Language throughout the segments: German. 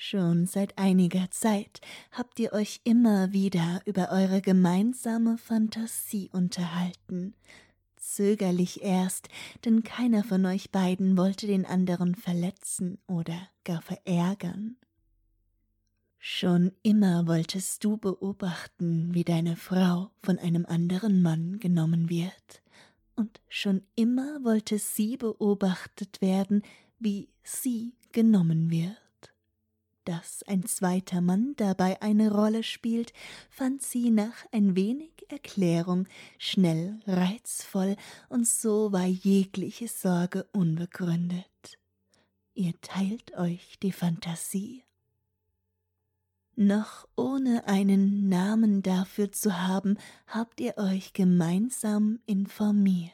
Schon seit einiger Zeit habt ihr euch immer wieder über eure gemeinsame Fantasie unterhalten. Zögerlich erst, denn keiner von euch beiden wollte den anderen verletzen oder gar verärgern. Schon immer wolltest du beobachten, wie deine Frau von einem anderen Mann genommen wird. Und schon immer wollte sie beobachtet werden, wie sie genommen wird. Dass ein zweiter Mann dabei eine Rolle spielt, fand sie nach ein wenig Erklärung schnell reizvoll, und so war jegliche Sorge unbegründet. Ihr teilt euch die Fantasie. Noch ohne einen Namen dafür zu haben, habt ihr euch gemeinsam informiert.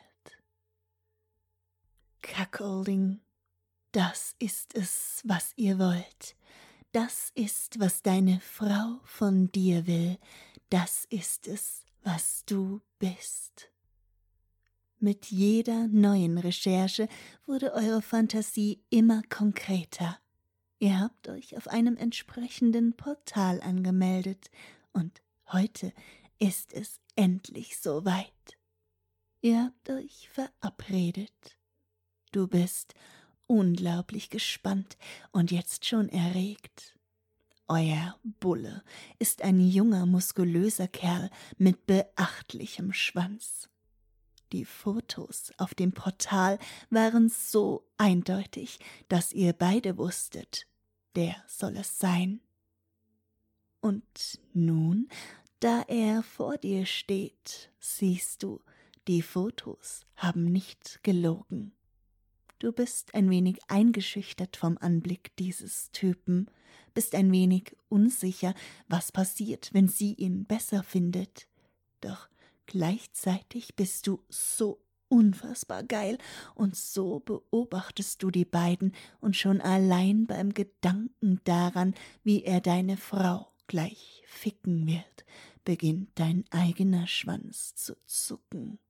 Cuckolding, das ist es, was ihr wollt. Das ist, was deine Frau von dir will. Das ist es, was du bist. Mit jeder neuen Recherche wurde eure Fantasie immer konkreter. Ihr habt euch auf einem entsprechenden Portal angemeldet und heute ist es endlich soweit. Ihr habt euch verabredet. Du bist unglaublich gespannt und jetzt schon erregt. Euer Bulle ist ein junger, muskulöser Kerl mit beachtlichem Schwanz. Die Fotos auf dem Portal waren so eindeutig, dass ihr beide wusstet, der soll es sein. Und nun, da er vor dir steht, siehst du, die Fotos haben nicht gelogen. Du bist ein wenig eingeschüchtert vom Anblick dieses Typen, bist ein wenig unsicher, was passiert, wenn sie ihn besser findet. Doch gleichzeitig bist du so unfassbar geil und so beobachtest du die beiden und schon allein beim Gedanken daran, wie er deine Frau gleich ficken wird, beginnt dein eigener Schwanz zu zucken.